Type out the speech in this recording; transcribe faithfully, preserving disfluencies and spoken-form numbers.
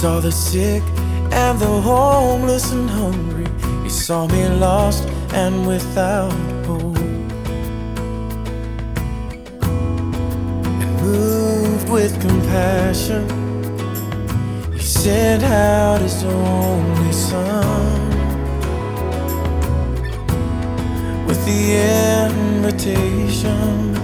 saw the sick and the homeless and hungry. He saw me lost and without hope, and moved with compassion, He sent out His only Son with the invitation